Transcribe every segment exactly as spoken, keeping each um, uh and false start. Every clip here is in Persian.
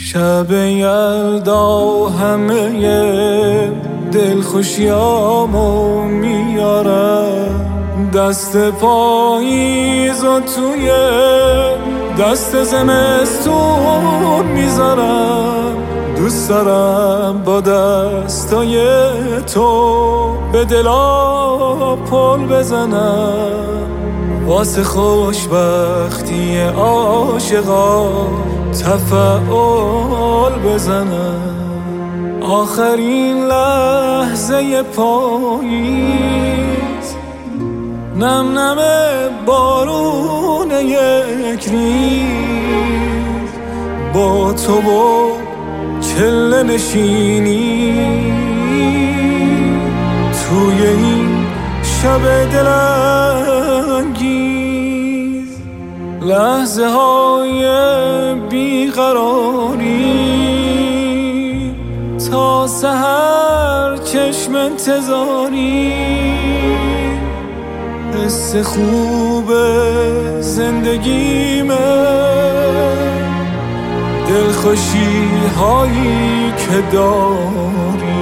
شب یلدا همه دلخوشیامو میارم، دست پاییز و توی دست زمستون میذارم. دوست دارم با دستای تو به دلا پل بزنم، واسه خوشبختی عاشقا تفعال بزنم. آخرین لحظه پاییز، نم نم بارون یک ریز، با تو و چله نشینی توی این شب دلانگیز. لحظه های بیقراری تا سحر چشم انتظاری، حس خوب زندگیمه، دلخوشی هایی که داری.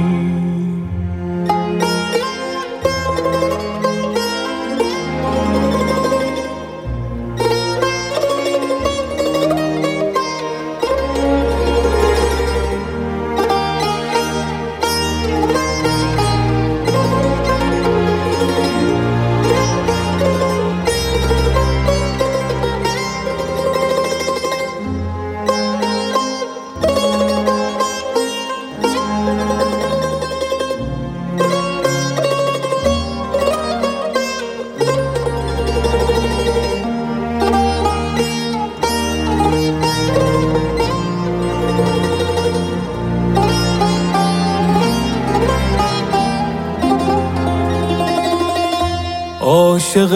عاشق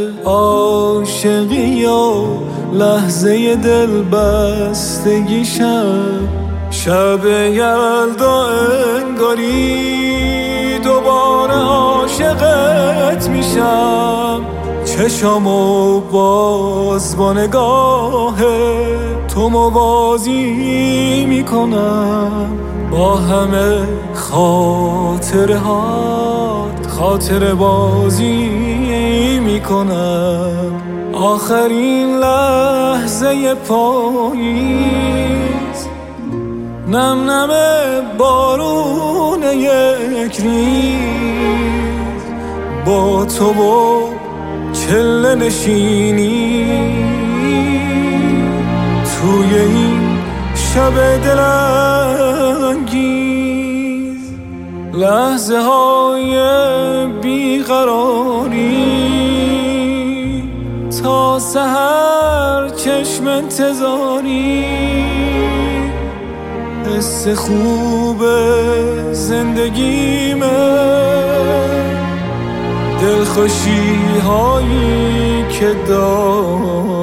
عاشقی و لحظه دل بستگی شب، شب یلدا انگاری دوباره عاشقت میشم. چشامو باز با نگاه تو موازی میکنم، با همه خاطره هات خاطره بازی میکنم. آخرین لحظه پاییز، نم نم بارون یک ریز، با تو و چله نشینی توی این شب دلانگیز. لحظه های بیقراری تا سحر چشم انتظاری، حس خوب زندگیمه، دلخوشی هایی که داری.